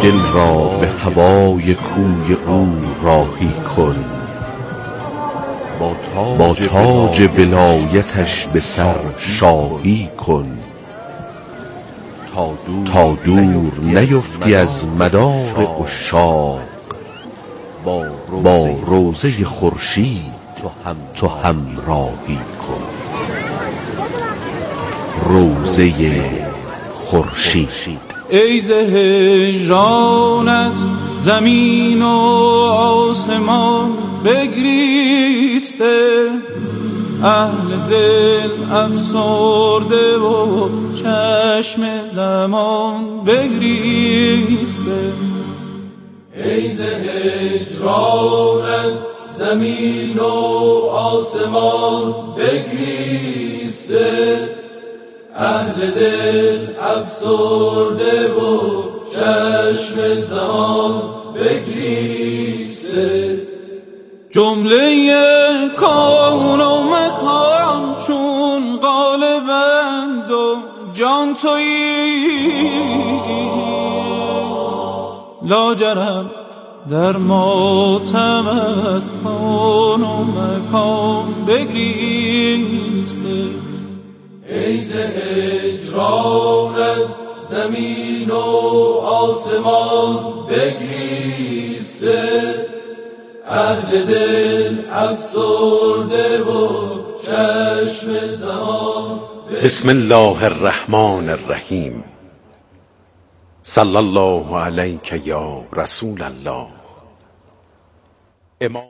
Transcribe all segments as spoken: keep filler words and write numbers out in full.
دل را به هوای کوی او راهی کن، با تاج ولایتش به سر شاهی کن، تا دور نیفتی از مدار عشاق، با روضه خورشید تو همراهی کن. روضه خورشید. ای ز هجرانت زمین و آسمان بگریسته، اهل دل افسرده و چشم زمان بگریسته. ای ز هجرانت زمین و آسمان بگریسته، اهل دل افسرده و چشم زمان بگریسته. جمله کون و مکان چون غالبند و جان تویی، لاجرم در ماتمت کون و مکان بگریسته. ای ز هجرانت زمین و آسمان بگریسته، اهل دل افسرده و چشم زمان بگریسته. بسم الله الرحمن الرحیم. صلی الله علیک یا رسول الله. امام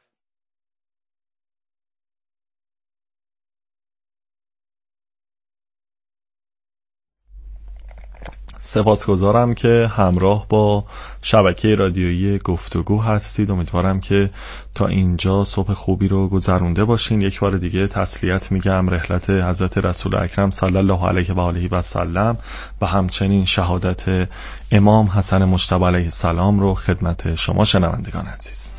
سپاسگزارم که همراه با شبکه رادیویی گفتگو هستید. امیدوارم که تا اینجا صبح خوبی رو گذرونده باشین. یک بار دیگه تسلیت میگم رحلت حضرت رسول اکرم صلی الله علیه و آله و سلم و همچنین شهادت امام حسن مجتبی علیه السلام رو خدمت شما شنوندگان عزیز.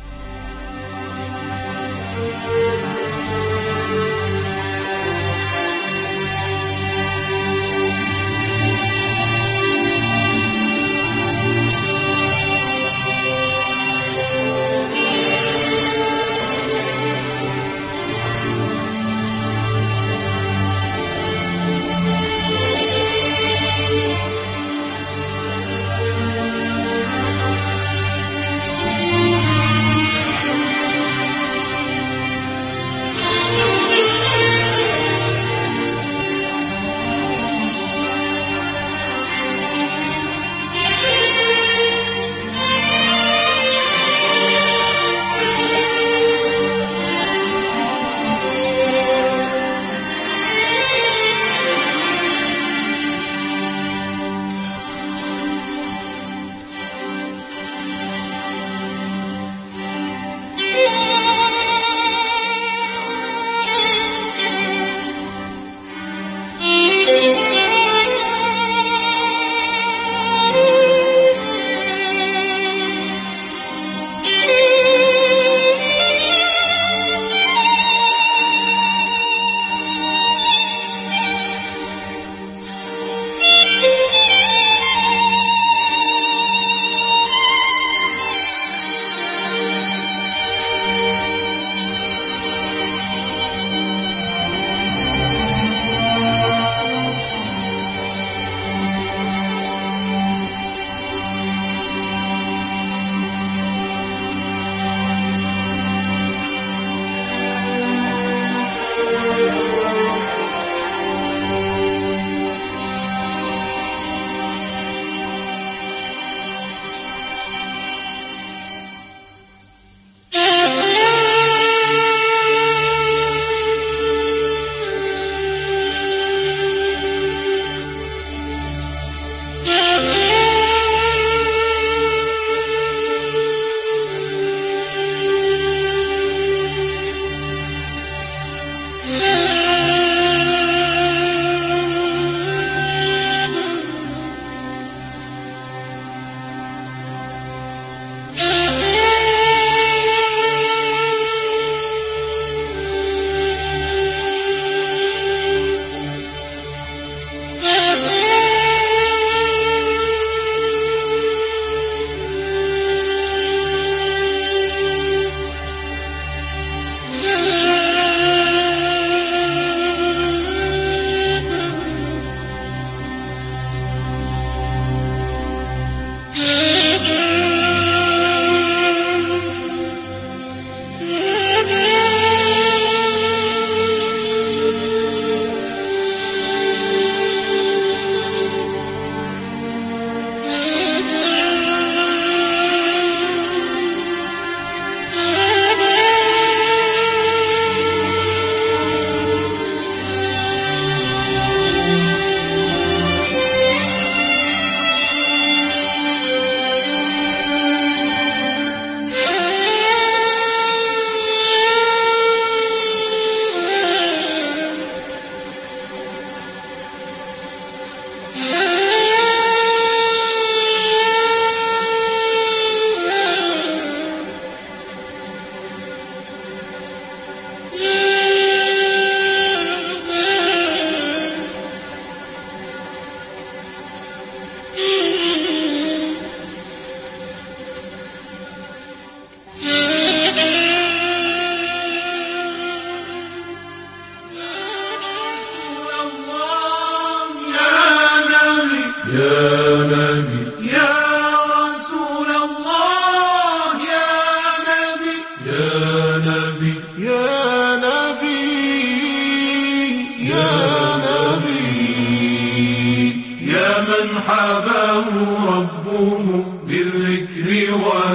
يا نبي يا رسول الله يا نبي يا نبي يا نبي يا نبي يا من حباه ربه بالذكر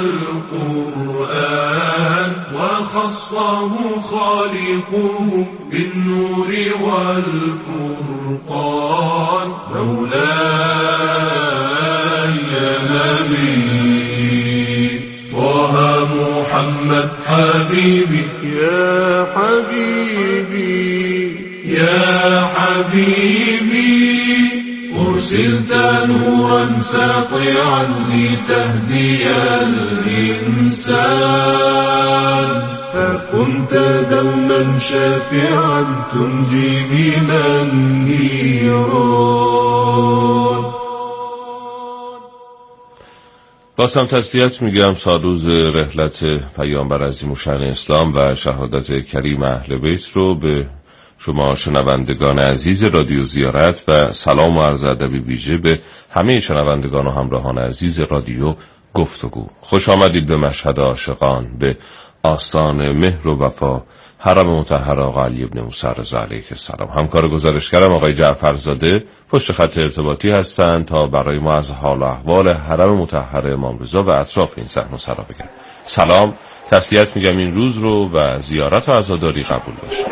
والقرآن وخصه خالقه بالنور والفرقان مولاي يا نبي طه محمد حبيبي يا حبيبي يا حبيبي أرسلت نورا ساطعا لتهدي الإنسان فكنت دوما شافعا تنجي من النيران. بازم تسلیت میگم سالروز رحلت پیامبر عظیم الشأن اسلام و شهادت کریم اهل بیت رو به شما شنوندگان عزیز رادیو زیارت و سلام و عرض ادب ویژه به همه شنوندگان و همراهان عزیز رادیو گفتگو. خوش آمدید به مشهد عاشقان، به آستان مهر و وفا، حرم مطهر آقا علی ابن موسی رضا علیه السلام. همکار گزارشگرم آقای جعفرزاده پشت خط ارتباطی هستند تا برای ما از حال و احوال حرم مطهر امام رضا و اطراف این صحن و سرا بگن. سلام، تسلیت میگم این روز رو و زیارت و عزاداری قبول باشید.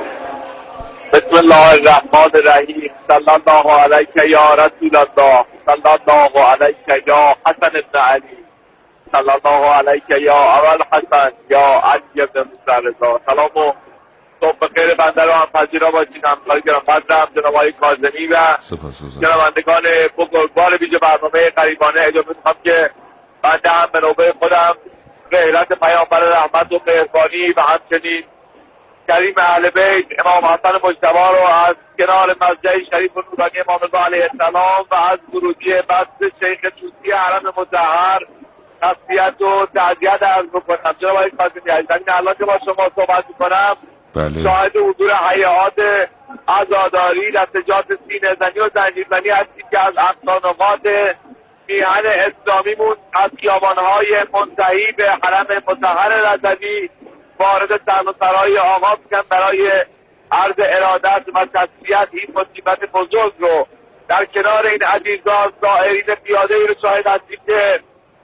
بسم الله الرحمن الرحیم. صلی الله علیک یا رسول الله، صلی الله علیک یا حسن ابن علی، صلی الله علیک یا ابوالحسن یا علی ابن موسی رضا. سلام و صبح بخیر بنده رو هم پذیرا باشین. همکار گرانقدرم جناب آقای کاظمی و شنوندگان بزرگوار ویژه برنامه غریبانه، اجازه می‌خوام که بنده هم به نوبه خودم رحلت پیامبر رحمت و مهربانی و همچنین کریم اهل بیت امام حسن مجتبی رو از کنار مسجد شریف و نورانی امام رضا علیه السلام و از ورودی بست شیخ توسی حرم مطهر تسلیت و تعزیت عرض بکنم. جناب آقای کاظمی عزیز، الان که با شما صحبت می‌کنم شاهد حضور هیئات عزاداری، دستجات سینه‌زنی و زنجیرزنی هستیم که از اقصانقاط میهن اسلامیمون از خیابان‌های منتهی به حرم مطهر رضوی وارد سرای آقا میشن برای عرض ارادت و تسلیت این مصیبت بزرگ رو. در کنار این عزیزان زائرین پیاده ای رو شاهد هستیم که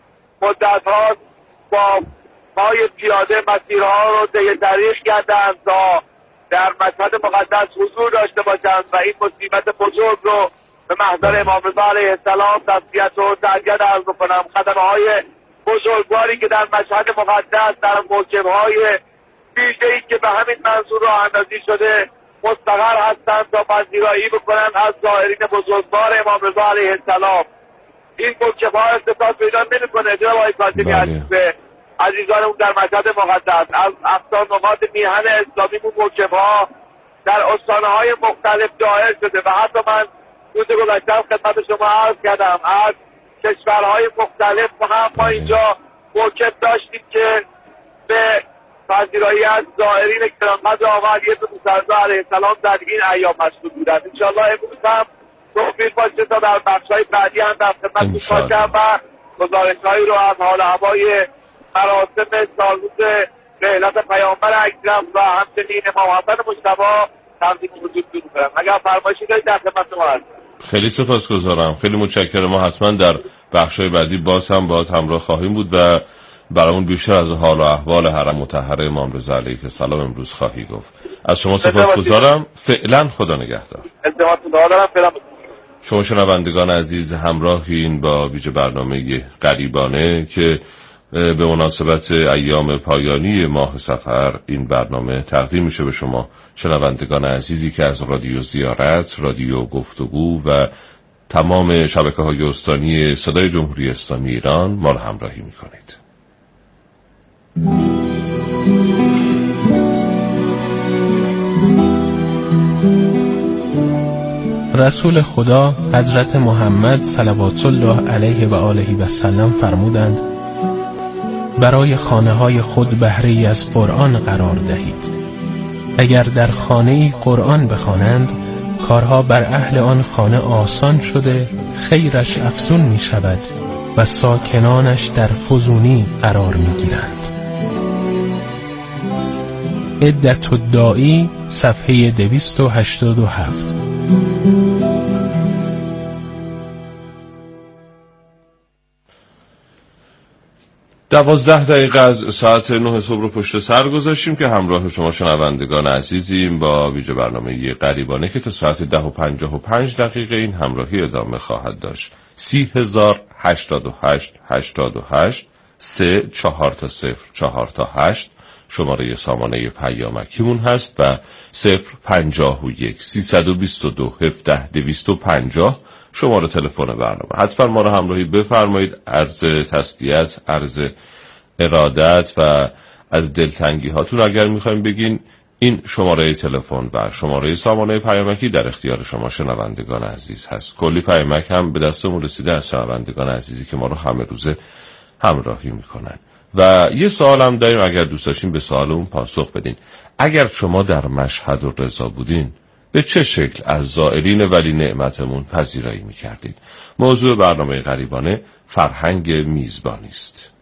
مدت ها با پای پیاده مسیرها رو طی طریق کردند تا در مشهد مقدس حضور داشته باشند و این مصیبت بزرگ رو به محضر امام رضا علیه السلام تسلیت و تعزیت عرض کنم. خدمه های بزرگواری که در مشهد مقدس در موکب‌های ویژه‌ای که به همین منظور راه اندازی شده مستقر هستند تا پذیرایی بکنند از زائرین بزرگوار امام رضا علیه السلام. این موکب‌ها استفاده پیدا نمی‌کنه. جناب آقای کاظمی عزیز، به عزیزانمون در مشهد مقدس از اقصا نقاط میهن اسلامیمون موکب‌ها در استانه‌های مختلف ظاهر شده و حتی من روز گذشته خدمت شما عرض کردم از کشورهای مختلف و هم ما اینجا موکب داشتیم که به پذیرایی از زائرین گرانقدر آقا علی ابن موسی رضا علیه السلام در این ایام مشغول بودند. انشاءالله امروز هم توفیق باشه تا در بخش‌های بعدی هم در خدمت باشم و گزارش‌هایی رو از حال هوای مراسم سالروز رحلت پیامبر اکرم و همچنین امام حسن مجتبی تقدیم حضور کنم. اگر فرمایشی دارید در خدمت شما هستم. خیلی سپاسگزارم، خیلی متشکرم. ما حتما در بخش‌های بعدی باز هم باهات همراه خواهیم بود و برامون بیشتر از حال و احوال حرم مطهر امام رضا علیه السلام امروز خواهی گفت. از شما سپاسگزارم. فعلا خدا نگهدار. شما شنوندگان عزیز همراهین با ویژه برنامه غریبانه که به مناسبت ایام پایانی ماه صفر این برنامه تقدیم میشه به شما شنوندگان عزیزی که از رادیو زیارت، رادیو گفتگو و تمام شبکه‌های استانی صدای جمهوری اسلامی ایران ما را همراهی میکنید. رسول خدا حضرت محمد صلوات الله علیه و آله و سلم فرمودند برای خانه های خود بهره‌ای از قرآن قرار دهید. اگر در خانه‌ای قرآن بخوانند کارها بر اهل آن خانه آسان شده، خیرش افزون می شود و ساکنانش در فزونی قرار می گیرند. عدت الداعی صفحه دویست و هشتاد و هفت. دوازده دقیقه از ساعت نه صبح رو پشت سر گذاشتیم که همراه شما شنوندگان عزیزیم با ویژه برنامه غریبانه که تا ساعت ده و پنجاه و پنج دقیقه این همراهی ادامه خواهد داشت. سی هزار هشتاد و هشت هشتاد و هشت سه چهار تا صفر چهار تا هشت شماره سامانه پیامکیمون هست و صفر پنجاه و یک سیصد و بیست و دو هفده دویست و پنجاه شماره تلفن برنامه. حتما ما رو همراهی بفرمایید. عرض تسلیت، عرض ارادت و از دلتنگی هاتون اگر میخوایم بگین، این شماره تلفن و شماره سامانه پیامکی در اختیار شما شنوندگان عزیز هست. کلی پیامک هم به دستمون رسیده از شنوندگان عزیزی که ما رو همه روزه همراهی میکنن. و یه سوال هم داریم، اگر دوست داشتین به سوال اون پاسخ بدین. اگر شما در مشهد و رضا بودین به چه شکل از زائرین ولی نعمتمون پذیرایی میکردید؟ موضوع برنامه غریبانه فرهنگ میزبانی است.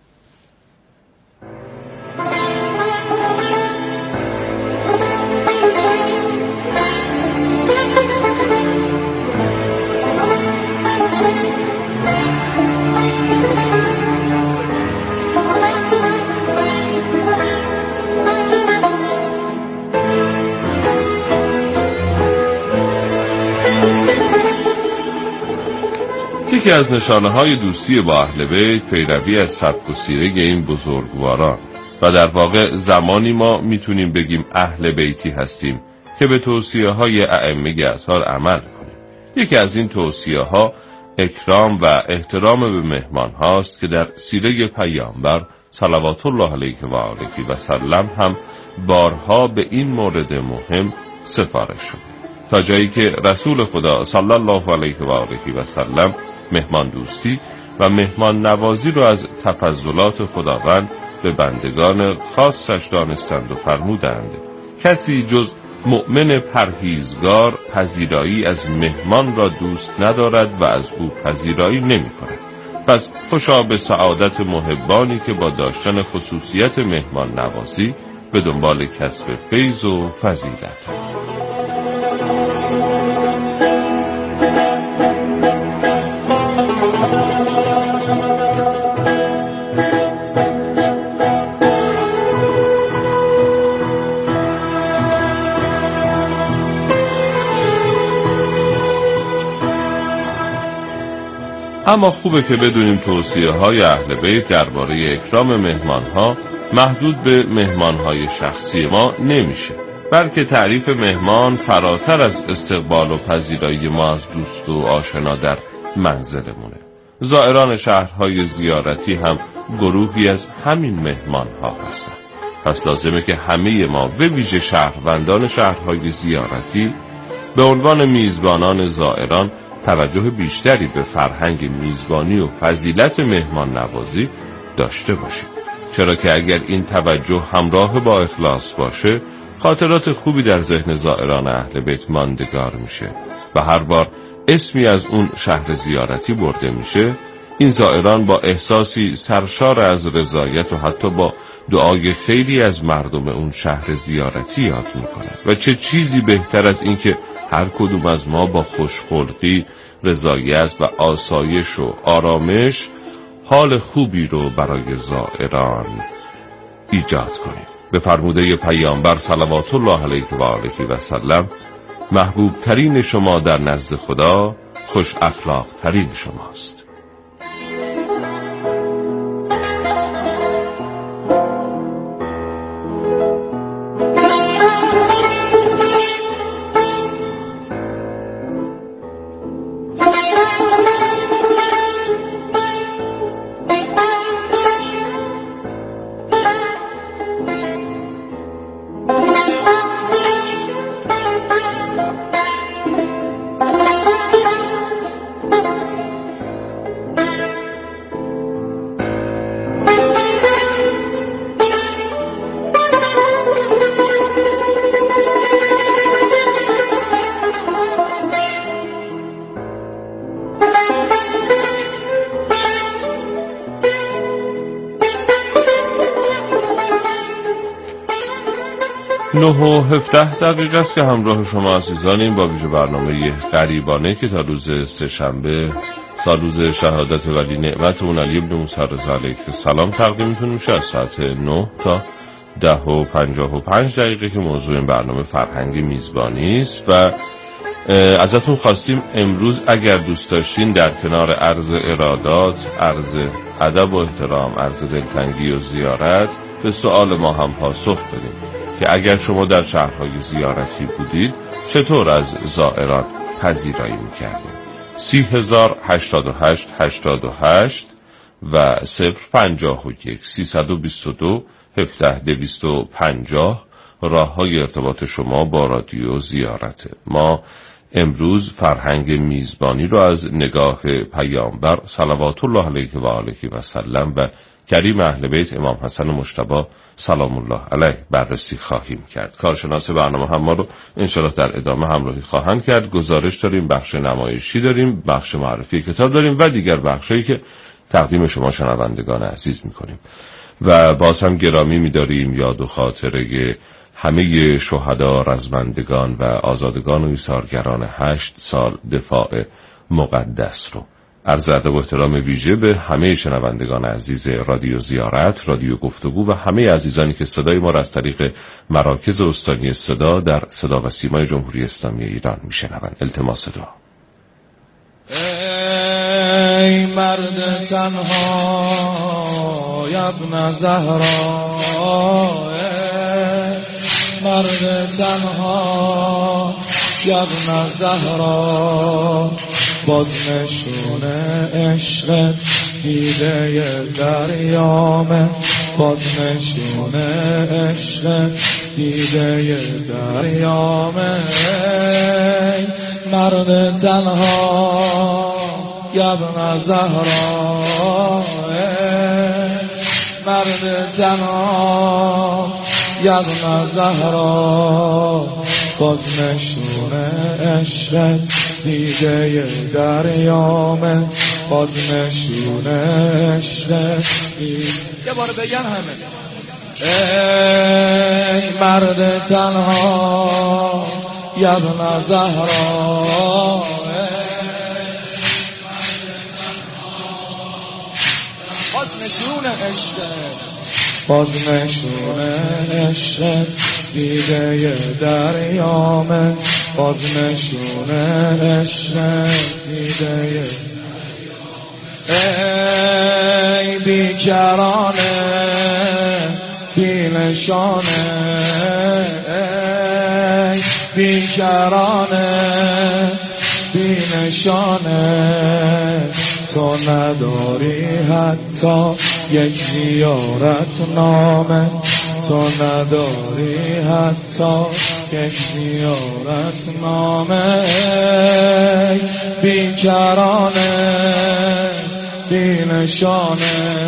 یکی از نشانه‌های دوستی با اهل بیت پیروی از سبک و سیره این بزرگواران و در واقع زمانی ما میتونیم بگیم اهل بیتی هستیم که به توصیه‌های ائمه اطهار عمل کنیم. یکی از این توصیه‌ها اکرام و احترام به مهمان هاست که در سیره پیامبر صلوات الله علیه و آله و سلم هم بارها به این مورد مهم سفارش شده، تا جایی که رسول خدا صلی الله علیه و آله و سلم مهمان دوستی و مهمان نوازی رو از تفضلات خداوند به بندگان خاصش دانستند و فرمودند کسی جز مؤمن پرهیزگار پذیرایی از مهمان را دوست ندارد و از او پذیرایی نمی کند. پس خوشا به سعادت محبانی که با داشتن خصوصیت مهمان نوازی به دنبال کسب فیض و فضیلت. اما خوبه که بدونیم توصیه های اهل بیت درباره اکرام مهمان ها محدود به مهمان های شخصی ما نمیشه، بلکه تعریف مهمان فراتر از استقبال و پذیرایی ما از دوست و آشنا در منزلمونه. زائران شهرهای زیارتی هم گروهی از همین مهمان ها هستند. پس لازمه که همه ما به ویژه شهروندان شهرهای زیارتی به عنوان میزبانان زائران توجه بیشتری به فرهنگ میزبانی و فضیلت مهمان نوازی داشته باشیم، چرا که اگر این توجه همراه با اخلاص باشه خاطرات خوبی در ذهن زائران اهل بیت ماندگار میشه و هر بار اسمی از اون شهر زیارتی برده میشه این زائران با احساسی سرشار از رضایت و حتی با دعای خیلی از مردم اون شهر زیارتی یاد میکنه. و چه چیزی بهتر از این که هر کدوم از ما با خوشخلقی، رضایت و آسایش و آرامش حال خوبی رو برای زائران ایجاد کنیم. به فرموده پیامبر صلوات الله علیه و آله و سلم محبوب ترین شما در نزد خدا خوش اخلاق ترین شماست. نه و هفده دقیقه است که همراه شما عزیزانیم با ویژه برنامه غریبانه که تا روز سه‌شنبه سالروز شهادت ولی نعمت اون علی بن موسی رضا علیه السلام تقدیمتون میشه از ساعت نه تا ده و پنجاه و پنج دقیقه که موضوع این برنامه فرهنگ میزبانی است و ازتون خواستیم امروز اگر دوست داشتین در کنار عرض ارادات، عرض ادب و احترام، عرض دلتنگی و زیارت به سوال ما هم پاسخ بدیم که اگر شما در شهرهای زیارتی بودید چطور از زائران پذیرایی میکردید؟ سی هزار هشتاد و هشت هشتاد و هشت و صفر پنجاه و یک سیصد و بیست و دو هفده دویست و پنجاه راه های ارتباط شما با رادیو زیارته. ما امروز فرهنگ میزبانی رو از نگاه پیامبر صلوات الله علیه و آله و سلم و کریم اهل بیت امام حسن مجتبی سلام الله علیه بررسی خواهیم کرد. کارشناس برنامه هم ما رو انشاءالله در ادامه همراهی خواهند کرد. گزارش داریم، بخش نمایشی داریم، بخش معرفی کتاب داریم و دیگر بخشایی که تقدیم شما شنوندگان عزیز میکنیم. و باز هم گرامی می‌داریم یاد و خاطره همه شهدا، رزمندگان و آزادگان و ایثارگران هشت سال دفاع مقدس رو. عرض ادب و احترام ویژه به همه شنوندگان عزیز رادیو زیارت، رادیو گفتگو و همه عزیزانی که صدای ما را از طریق مراکز استانی صدا در صدا و سیمای جمهوری اسلامی ایران میشنوند. التماس دعا. ای مرد تنها ابن زهرا، مرد تنها ابن زهرا، باز نشون عشق دیده دریامه، باز نشون عشق دیده دریامه. مرد تنها ابن زهرا، مرد تنها ابن زهرا، باز نشون عشق دیده دریامه، باز نشون عشق. یه بار بگن همه ای مرد تنها ابن زهرا، باز نشون عشق، باز نشون عشق دیده دریامه، باز نشون عشق دیده. ای بیکرانه بی نشانه، ای بیکرانه بی نشانه، تو نداری حتی یک زیارت نامه، تو نداری حتی یک زیارت نامه. بیکرانه بی نشانه.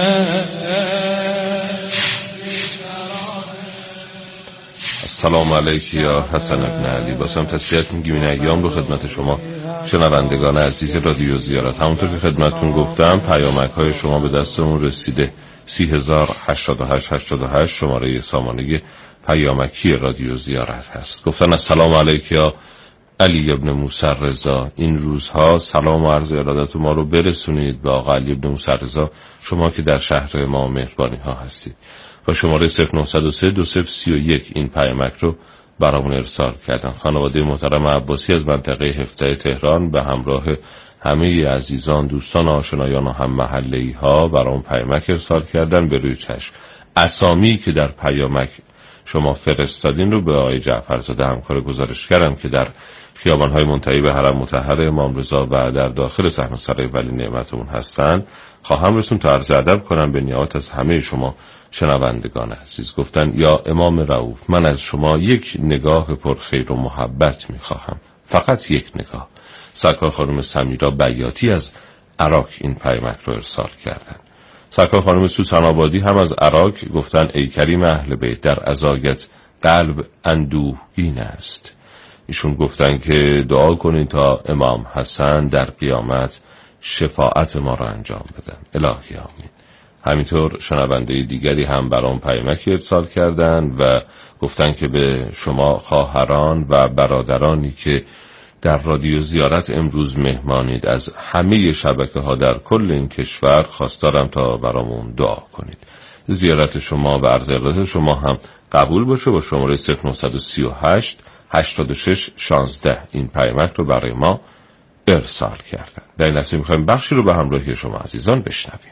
سلام علیک یا حسن ابن علی. باسم تسلیت میگیم این ایام رو خدمت شما شنوندگان عزیز رادیو زیارت. همونطور که خدمتتون گفتم پیامک های شما به دستمون رسیده. سی هزار هشتاد و هشت هشتاد و هشت شماره سامانه پیامکی رادیو زیارت هست. گفتن السلام علیک یا علی ابن موسی رضا. این روزها سلام و عرض ارادت ما رو برسونید به آقا علی ابن موسی رضا، شما که در شهر ما مهربانی ها هستید. با شماره صفر نه صفر سه دو صفر سه یک این پیامک رو برامون ارسال کردن. خانواده محترم عباسی از منطقه هفده تهران به همراه همه عزیزان، دوستان، آشنایان و هم محله‌ای ها برام پیامک ارسال کردن. به روی چشم اسامی که در پیامک شما فرستادین رو به آقای جعفرزاده همکار گزارشگرم که در خیابان‌های منتهی به حرم مطهر امام رضا و در داخل صحن سرای ولی نعمت اون هستن خواهم رسون تا عرض ادب کنم به نیابت از همه شما شنوندگان عزیز. گفتن یا امام رؤوف، من از شما یک نگاه پرخیر و محبت میخواهم، فقط یک نگاه. سرکار خانم سمیرا بیاتی از عراق این پیامک رو ارسال کردن. سرکار خانم سوسن آبادی هم از عراق گفتن ای کریم اهل بیت، در عزایت قلب اندوهگین است. ایشون گفتن که دعا کنین تا امام حسن در قیامت شفاعت ما را انجام بدن. الهی آمین. همینطور شنونده دیگری هم برام پیامک ارسال کردن و گفتن که به شما خواهران و برادرانی که در رادیو زیارت امروز مهمانید از همه شبکه ها در کل این کشور خواستارم تا برامون دعا کنید. زیارت شما و عرض ارادت شما هم قبول باشه. با شماره صفر نه سه هشت هشتاد و شش شانزده این پیامک رو برای ما ارسال کردن. در این لحظه میخوایم بخشی رو به همراهی شما عزیزان بشنویم.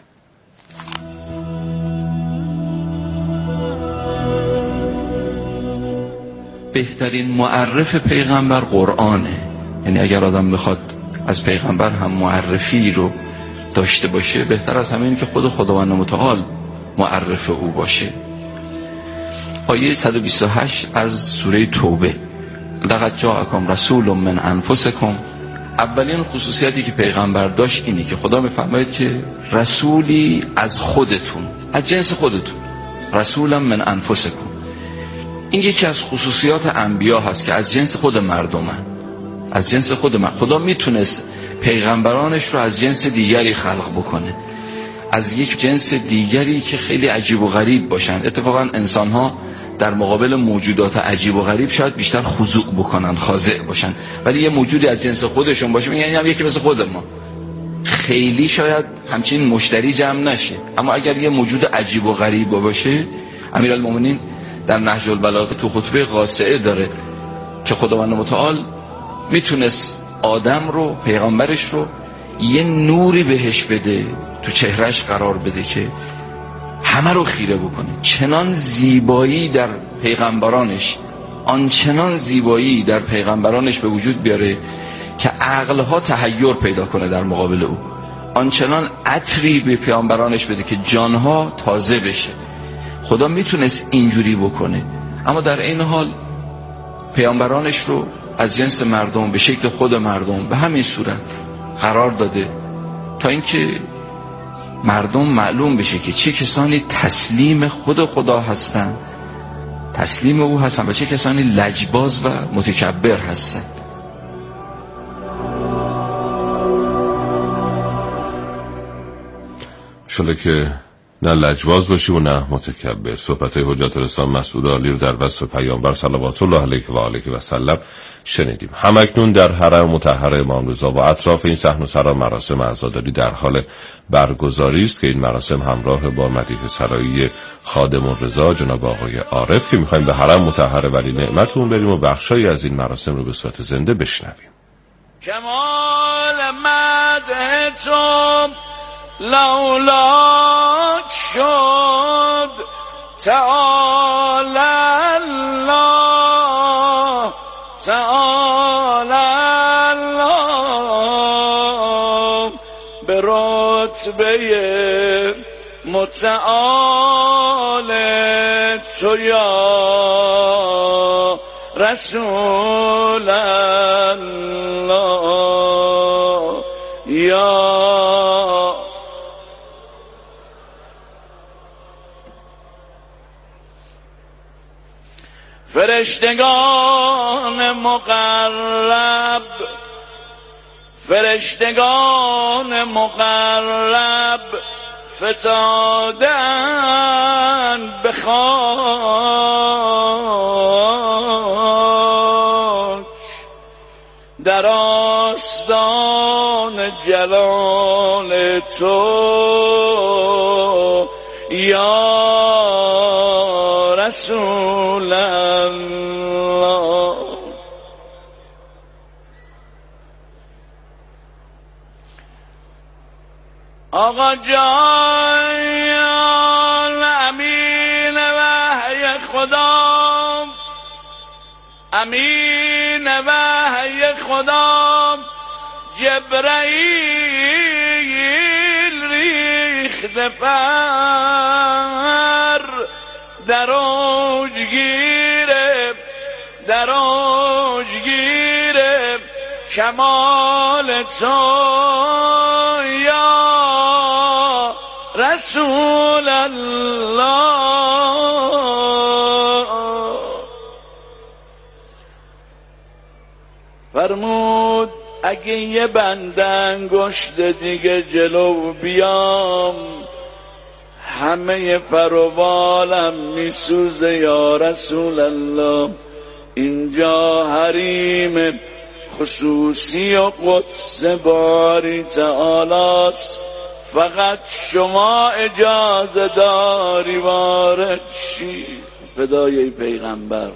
بهترین معرف پیغمبر قرآنه. یعنی اگر آدم بخواد از پیغمبر هم معرفی رو داشته باشه، بهتر از همه این که خود خداوند متعال معرف او باشه. آیه صد و بیست و هشت از سوره توبه: لقد جاءکم رسول من انفسکم. اولین خصوصیتی که پیغمبر داشت اینی که خدا میفرماید که رسولی از خودتون، از جنس خودتون، رسولا من انفسکم. این یکی از خصوصیات انبیا هست که از جنس خود مردمن، از جنس خود من. خدا میتونست پیغمبرانش رو از جنس دیگری خلق بکنه، از یک جنس دیگری که خیلی عجیب و غریب باشن. اتفاقا انسان ها در مقابل موجودات عجیب و غریب شاید بیشتر خضوع بکنن، خاضع باشن، ولی یه موجودی از جنس خودشون باشه، یعنی هم یکی مثل خود ما، خیلی شاید همچین مشتری جمع نشه. اما اگر یه موجود عجیب و غریب باشه، امیرالمومنین در نهج البلاغه تو خطبه قاصعه داره که خداوند متعال میتونست آدم رو، پیغمبرش رو، یه نوری بهش بده، تو چهرش قرار بده که همه رو خیره بکنه. چنان زیبایی در پیغمبرانش، آنچنان زیبایی در پیغمبرانش به وجود بیاره که عقلها تحیر پیدا کنه در مقابل او. آنچنان عطری به پیغمبرانش بده که جانها تازه بشه. خدا میتونست اینجوری بکنه، اما در این حال پیامبرانش رو از جنس مردم، به شکل خود مردم، به همین صورت قرار داده تا اینکه مردم معلوم بشه که چه کسانی تسلیم خود خدا هستن، تسلیم او هستن، و چه کسانی لجباز و متکبر هستن. شله که نه لجواز باشی و نه متکبر. صحبت حجت الاسلام مسعود عالی رو در وصف پیامبر صلوات الله علیه و آله و سلم شنیدیم. همکنون در حرم مطهر امام رضا و اطراف این صحن و سرا مراسم عزاداری در حال برگزاری است که این مراسم همراه با مدیح سرایی خادم الرضا جناب آقای عارف که میخوایم به حرم مطهر ولی نعمتون بریم و بخشایی از این مراسم رو به صورت زنده بشنویم. کمال مدح تو لولاک شد تعالی الله، تعالی الله، به رتبه متعال تو یا رسول الله، یا فرشتگان مقرب، فرشتگان مقرب فتادن به خاک، در آستان جلال تو یا رسول الله. آقا جان امین وحی خدا، امین وحی خدا، جبرائیل ریخت پر، در اوج گیره، در اوج گیره کمال تو یا رسول الله. فرمود اگه یه بند انگشت دیگه جلو بیام، همه پر و بالم میسوزه یا رسول الله. اینجا حریم خصوصی و قدس باری تعالی است، فقط شما اجازه داری وارد شی. فدای پیغمبر.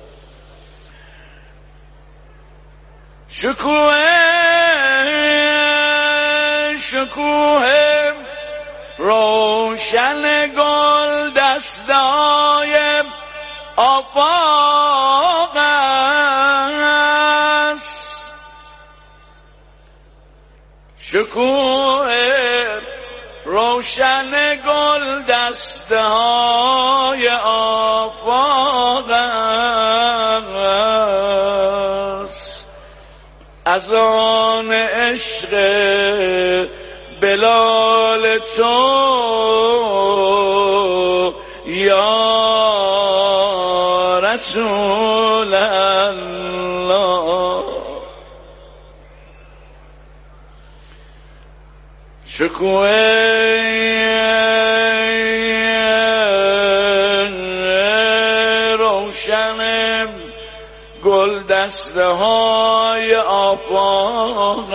شکوه شکوه روشن گل دستای آفاق است، شکوه روشن گل دستای آفاق است. از آن عشق بلال تو یا رسول الله. شکوه روشن گل دسته های آفاق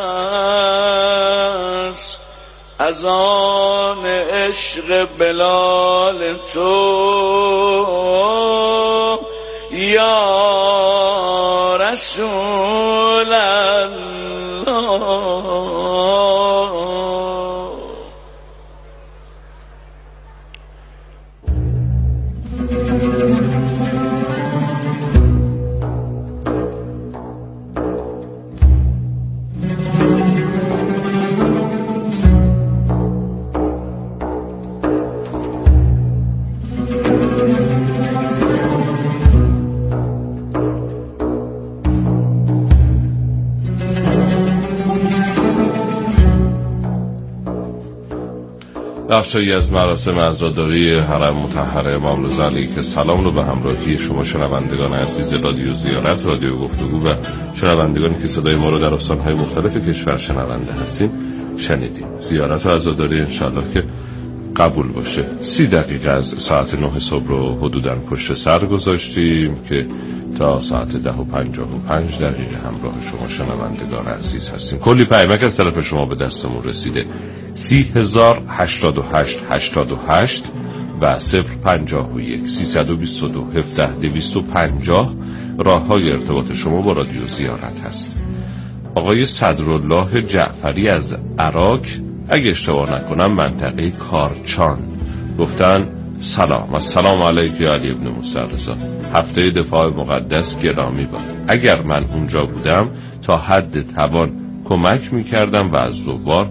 است، از آن عشق بلال تو یا رسول الله. بخشی از مراسم عزاداری حرم مطهر امام رضا علیه السلام رو به همراهی شما شنوندگان عزیز رادیو زیارت، رادیو گفتگو و شنوندگانی که صدای ما رو در استان‌های مختلف کشور شنونده هستین شنیدیم. زیارت و عزاداری انشالله که قبول باشه. سی دقیقه از ساعت نه صبح رو حدوداً پشت سر گذاشتیم که تا ساعت ده و پنجاه و پنج دقیقه همراه شما شنوندگان عزیز هستیم. کلی پیامک از طرف شما به دستمون رسیده. سی هزار هشتاد و هشت هشتاد و هشت و صفر پنجاه و یک سیصد و بیست و دو هفده دویست و پنجاه راه های ارتباط شما با رادیو زیارت هست. آقای صدرالله جعفری از عراق، اگه اشتباه نکنم منطقه کارچان، گفتن سلام، السلام علیک علی ابن موسی رضا. هفته دفاع مقدس گرامی باد. اگر من اونجا بودم تا حد توان کمک میکردم و از زوار